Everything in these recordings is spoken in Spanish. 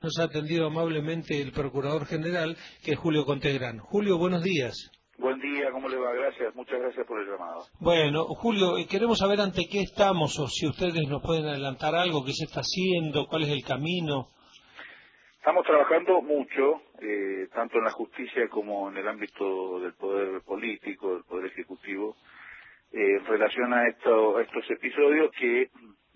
Nos ha atendido amablemente el Procurador General, que es Julio Contegrán. Julio, buenos días. Buen día, ¿cómo le va? Gracias, muchas gracias por el llamado. Bueno, Julio, queremos saber ante qué estamos, o si ustedes nos pueden adelantar algo, qué se está haciendo, cuál es el camino. Estamos trabajando mucho, tanto en la justicia como en el ámbito del poder político, del poder ejecutivo, en relación a estos episodios que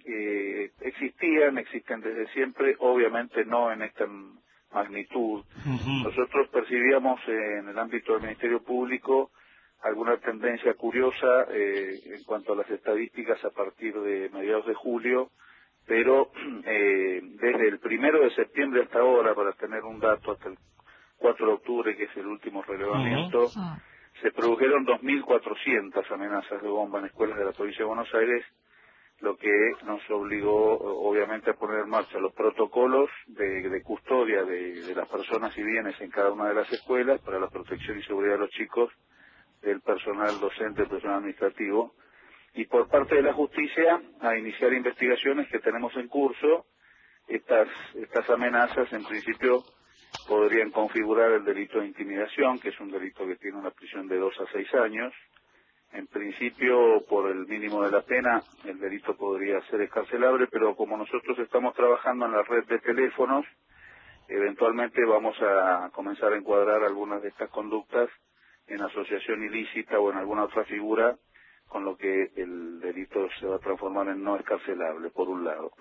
existen desde siempre, obviamente no en esta magnitud. Nosotros percibíamos en el ámbito del Ministerio Público alguna tendencia curiosa en cuanto a las estadísticas a partir de mediados de julio, pero desde el 1 de septiembre hasta ahora, para tener un dato, hasta el 4 de octubre, que es el último relevamiento, se produjeron 2.400 amenazas de bomba en escuelas de la provincia de Buenos Aires, lo que nos obligó obviamente a poner en marcha los protocolos de custodia de las personas y bienes en cada una de las escuelas para la protección y seguridad de los chicos, del personal docente, del personal administrativo, y por parte de la justicia a iniciar investigaciones que tenemos en curso. Estas amenazas en principio podrían configurar el delito de intimidación, que es un delito que tiene una prisión de 2 a 6 años. En principio, por el mínimo de la pena, el delito podría ser excarcelable, pero como nosotros estamos trabajando en la red de teléfonos, eventualmente vamos a comenzar a encuadrar algunas de estas conductas en asociación ilícita o en alguna otra figura, con lo que el delito se va a transformar en no excarcelable, por un lado.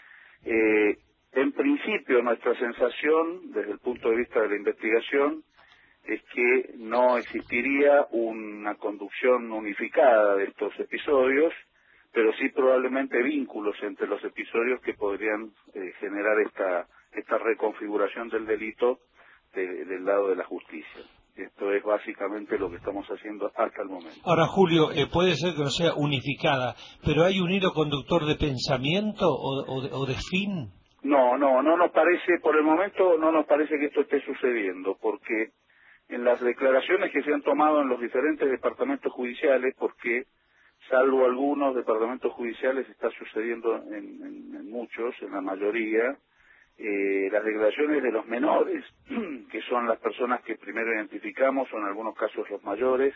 En principio, nuestra sensación, desde el punto de vista de la investigación, es que no existiría una conducción unificada de estos episodios, pero sí probablemente vínculos entre los episodios que podrían generar esta reconfiguración del delito del lado de la justicia. Esto es básicamente lo que estamos haciendo hasta el momento. Ahora, Julio, puede ser que no sea unificada, pero ¿hay un hilo conductor de pensamiento o de fin? No nos parece, por el momento no nos parece que esto esté sucediendo, porque en las declaraciones que se han tomado en los diferentes departamentos judiciales, porque salvo algunos departamentos judiciales está sucediendo en muchos, en la mayoría, las declaraciones de los menores, que son las personas que primero identificamos, o en algunos casos los mayores,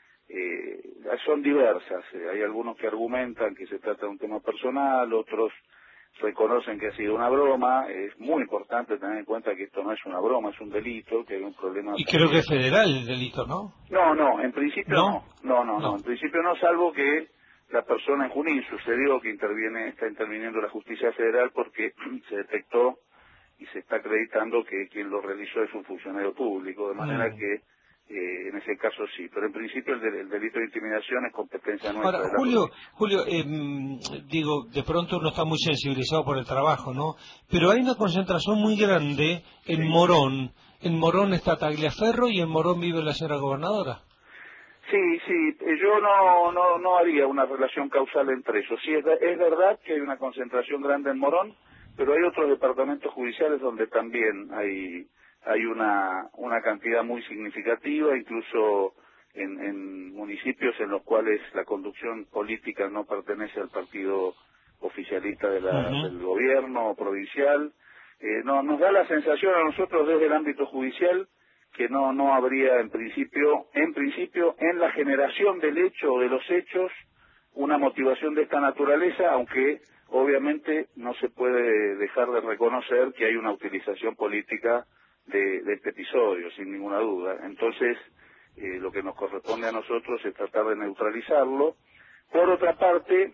son diversas. Hay algunos que argumentan que se trata de un tema personal, otros reconocen que ha sido una broma. Es muy importante tener en cuenta que esto no es una broma, es un delito, que hay un problema. Y creo que es federal el delito, ¿no? No, en principio no, en principio no, salvo que la persona en Junín sucedió que está interviniendo la justicia federal porque se detectó y se está acreditando que quien lo realizó es un funcionario público, de manera que en ese caso sí, pero en principio el delito de intimidación es competencia nuestra. Ahora, Julio, digo, de pronto uno está muy sensibilizado por el trabajo, ¿no? Pero hay una concentración muy grande en Morón. En Morón está Tagliaferro y en Morón vive la señora gobernadora. Sí, yo no haría una relación causal entre eso. Sí, es verdad que hay una concentración grande en Morón, pero hay otros departamentos judiciales donde también hay una cantidad muy significativa, incluso en municipios en los cuales la conducción política no pertenece al partido oficialista del gobierno provincial. Nos da la sensación a nosotros desde el ámbito judicial que no habría en principio en la generación del hecho o de los hechos una motivación de esta naturaleza, aunque obviamente no se puede dejar de reconocer que hay una utilización política de este episodio, sin ninguna duda. Entonces, lo que nos corresponde a nosotros es tratar de neutralizarlo. Por otra parte,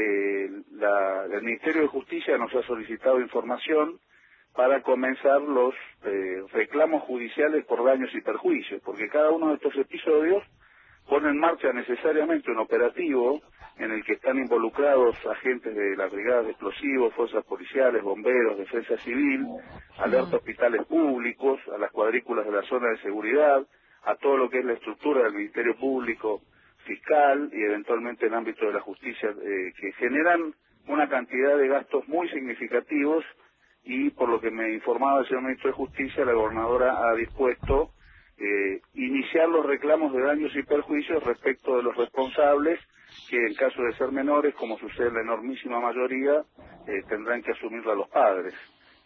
el Ministerio de Justicia nos ha solicitado información para comenzar los reclamos judiciales por daños y perjuicios, porque cada uno de estos episodios pone en marcha necesariamente un operativo en el que están involucrados agentes de las brigadas de explosivos, fuerzas policiales, bomberos, defensa civil, alerta a hospitales públicos, a las cuadrículas de la zona de seguridad, a todo lo que es la estructura del Ministerio Público, fiscal y eventualmente el ámbito de la justicia, que generan una cantidad de gastos muy significativos. Y por lo que me informaba el señor ministro de Justicia, la gobernadora ha dispuesto iniciar los reclamos de daños y perjuicios respecto de los responsables, que en caso de ser menores, como sucede en la enormísima mayoría, tendrán que asumirla los padres.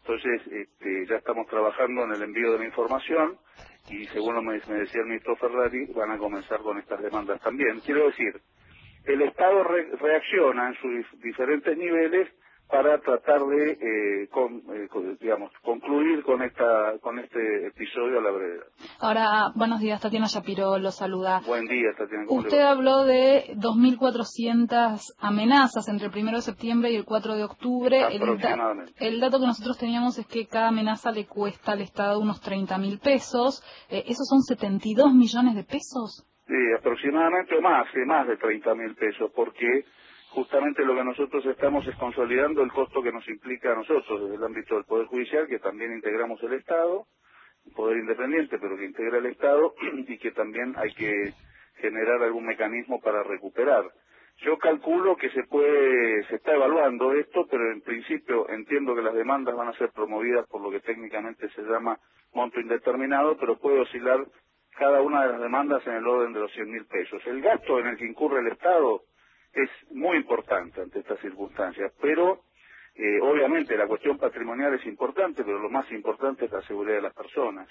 Entonces, ya estamos trabajando en el envío de la información y según me decía el ministro Ferrari, van a comenzar con estas demandas también. Quiero decir, el Estado reacciona en sus diferentes niveles para tratar de, concluir con este episodio a la brevedad. Ahora, buenos días, Tatiana Shapiro lo saluda. Buen día, Tatiana. ¿Cómo le va? Usted habló de 2.400 amenazas entre el 1 de septiembre y el 4 de octubre. Aproximadamente. El dato que nosotros teníamos es que cada amenaza le cuesta al Estado unos 30.000 pesos. ¿Esos son 72 millones de pesos? Sí, aproximadamente o más de 30.000 pesos, porque justamente lo que nosotros estamos es consolidando el costo que nos implica a nosotros desde el ámbito del Poder Judicial, que también integramos el Estado, un poder independiente, pero que integra el Estado, y que también hay que generar algún mecanismo para recuperar. Yo calculo que se está evaluando esto, pero en principio entiendo que las demandas van a ser promovidas por lo que técnicamente se llama monto indeterminado, pero puede oscilar cada una de las demandas en el orden de los 100.000 pesos. El gasto en el que incurre el Estado es muy importante ante estas circunstancias, pero obviamente la cuestión patrimonial es importante, pero lo más importante es la seguridad de las personas,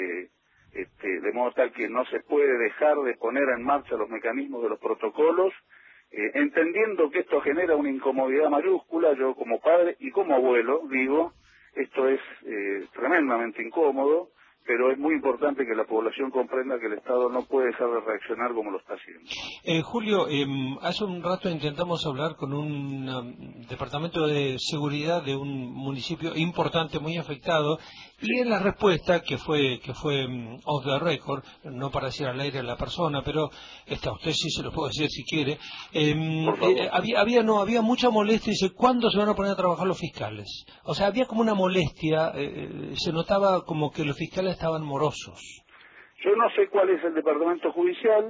de modo tal que no se puede dejar de poner en marcha los mecanismos de los protocolos, entendiendo que esto genera una incomodidad mayúscula. Yo como padre y como abuelo digo, esto es tremendamente incómodo, pero es muy importante que la población comprenda que el Estado no puede dejar de reaccionar como lo está haciendo. Julio, hace un rato intentamos hablar con un departamento de seguridad de un municipio importante, muy afectado, y en la respuesta, que fue off the record, no para decir al aire a la persona, pero a usted sí se lo puedo decir si quiere, había mucha molestia. Dice, ¿cuándo se van a poner a trabajar los fiscales? O sea, había como una molestia, se notaba como que los fiscales estaban morosos. Yo no sé cuál es el departamento judicial,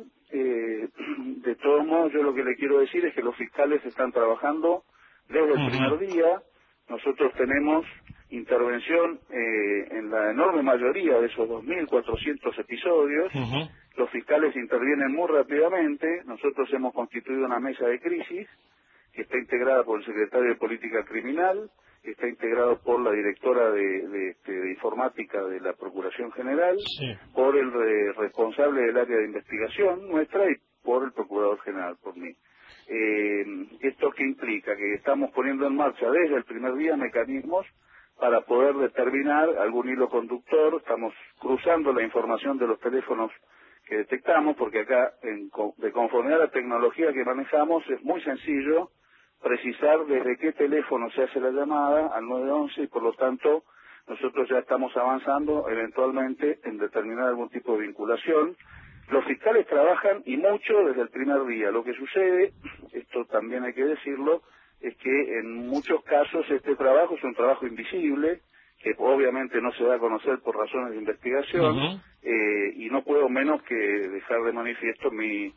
de todos modos yo lo que le quiero decir es que los fiscales están trabajando desde el primer día. Nosotros tenemos intervención en la enorme mayoría de esos 2.400 episodios. Los fiscales intervienen muy rápidamente. Nosotros hemos constituido una mesa de crisis que está integrada por el secretario de Política Criminal, está integrado por la directora de informática de la Procuración General, por el responsable del área de investigación nuestra y por el Procurador General, por mí. ¿Esto qué implica? Que estamos poniendo en marcha desde el primer día mecanismos para poder determinar algún hilo conductor. Estamos cruzando la información de los teléfonos que detectamos, porque acá, de conformidad a la tecnología que manejamos, es muy sencillo precisar desde qué teléfono se hace la llamada al 911 y por lo tanto nosotros ya estamos avanzando eventualmente en determinar algún tipo de vinculación. Los fiscales trabajan y mucho desde el primer día. Lo que sucede, esto también hay que decirlo, es que en muchos casos este trabajo es un trabajo invisible, que obviamente no se da a conocer por razones de investigación, y no puedo menos que dejar de manifiesto mi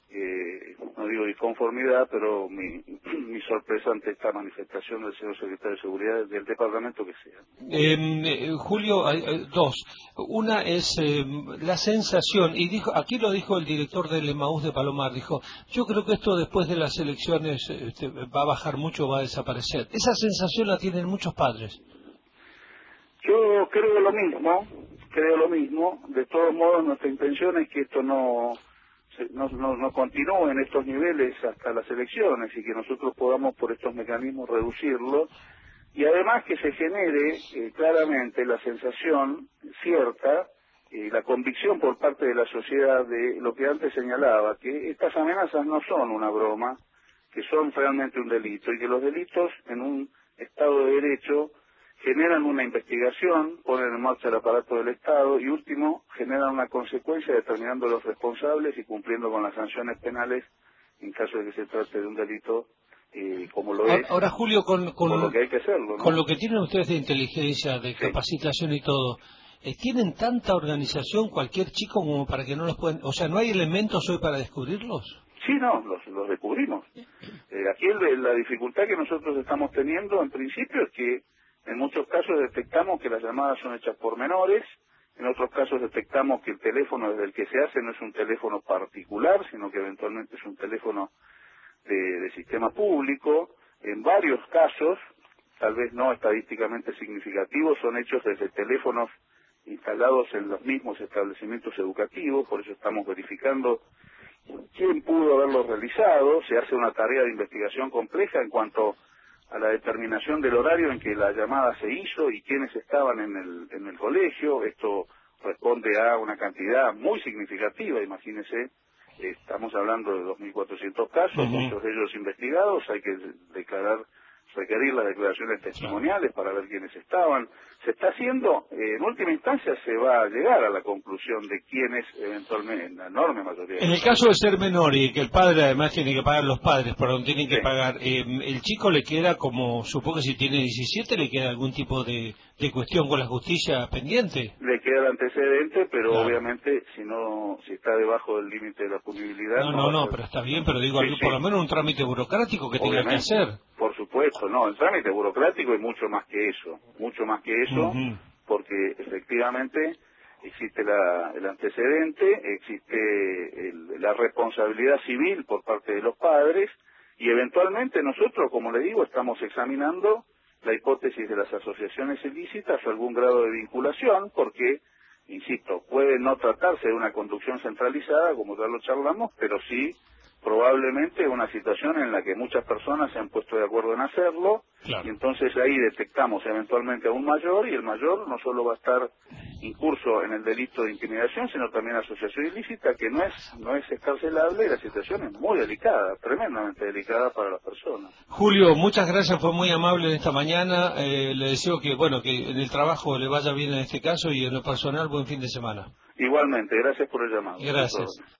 no digo disconformidad, pero mi sorpresa ante esta manifestación del señor secretario de Seguridad del departamento que sea. Julio, hay dos. Una es la sensación, y aquí lo dijo el director del Emaús de Palomar, dijo, yo creo que esto después de las elecciones va a bajar mucho, va a desaparecer. Esa sensación la tienen muchos padres. Yo creo lo mismo. De todos modos, nuestra intención es que esto no continúe en estos niveles hasta las elecciones y que nosotros podamos por estos mecanismos reducirlo, y además que se genere claramente la sensación cierta, la convicción por parte de la sociedad de lo que antes señalaba, que estas amenazas no son una broma, que son realmente un delito, y que los delitos en un Estado de Derecho generan una investigación, ponen en marcha el aparato del Estado y, último, generan una consecuencia determinando los responsables y cumpliendo con las sanciones penales en caso de que se trate de un delito como lo es. Ahora, Julio, con lo que hay que hacerlo, ¿no? Con lo que tienen ustedes de inteligencia, de capacitación y todo, ¿tienen tanta organización cualquier chico como para que no los puedan... O sea, ¿no hay elementos hoy para descubrirlos? Sí, no, los descubrimos. Aquí la dificultad que nosotros estamos teniendo, en principio, es que en muchos casos detectamos que las llamadas son hechas por menores, en otros casos detectamos que el teléfono desde el que se hace no es un teléfono particular, sino que eventualmente es un teléfono de sistema público. En varios casos tal vez no estadísticamente significativos, son hechos desde teléfonos instalados en los mismos establecimientos educativos, por eso estamos verificando quién pudo haberlo realizado. Se hace una tarea de investigación compleja en cuanto a la determinación del horario en que la llamada se hizo y quiénes estaban en el colegio. Esto responde a una cantidad muy significativa, imagínese, estamos hablando de 2.400 casos, muchos de ellos investigados, hay que requerir las declaraciones testimoniales para ver quiénes estaban. Se está haciendo, en última instancia se va a llegar a la conclusión de quiénes eventualmente, en la enorme mayoría. En el caso de ser menor y que el padre además tiene que pagar los padres, perdón, tienen que pagar, el chico le queda como, supongo que si tiene 17 le queda algún tipo de cuestión con la justicia pendiente. Le queda el antecedente, pero claro, obviamente si está debajo del límite de la punibilidad... No, pero está bien, pero digo, por lo menos un trámite burocrático que tenga que hacer. Por supuesto, no, el trámite burocrático es mucho más que eso, porque efectivamente existe el antecedente, existe la responsabilidad civil por parte de los padres, y eventualmente nosotros, como le digo, estamos examinando la hipótesis de las asociaciones ilícitas o algún grado de vinculación, porque, insisto, puede no tratarse de una conducción centralizada, como ya lo charlamos, pero sí probablemente una situación en la que muchas personas se han puesto de acuerdo en hacerlo, y entonces ahí detectamos eventualmente a un mayor, y el mayor no solo va a estar incurso en el delito de intimidación, sino también asociación ilícita, que no es excarcelable, y la situación es muy delicada, tremendamente delicada para las personas. Julio, muchas gracias, fue muy amable en esta mañana, le deseo que en el trabajo le vaya bien en este caso, y en lo personal, buen fin de semana. Igualmente, gracias por el llamado. Gracias.